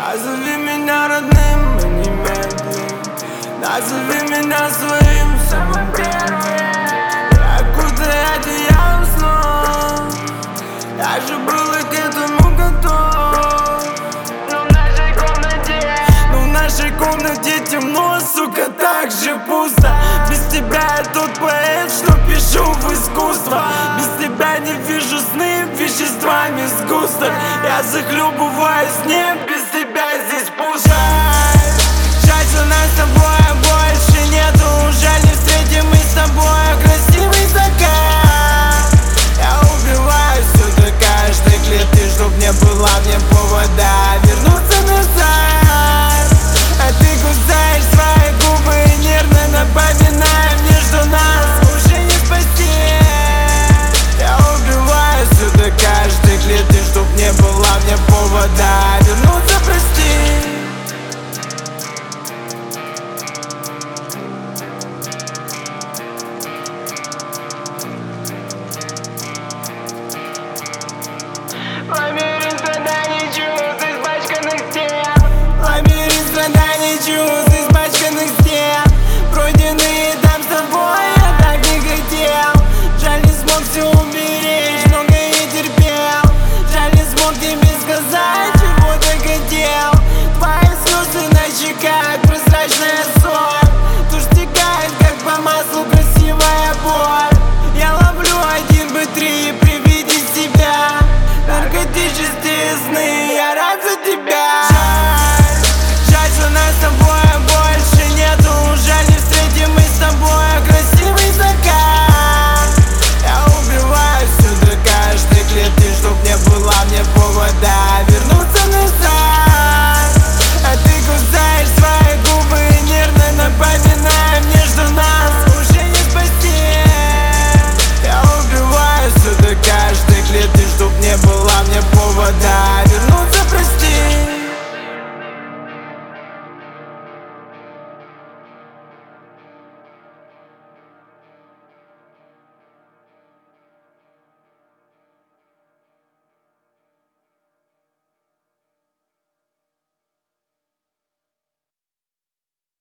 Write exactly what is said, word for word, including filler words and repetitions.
Назови меня родным, но немедли. Назови меня своим самым первым. Окутай одеялом снов. Я же был и к этому готов. Но в нашей комнате, но в нашей комнате темно, сука, так же пусто. Без тебя я тот поэт, что пишу в искусство. Без тебя не вижу сны, веществами сгусток. Я захлебываюсь в небе.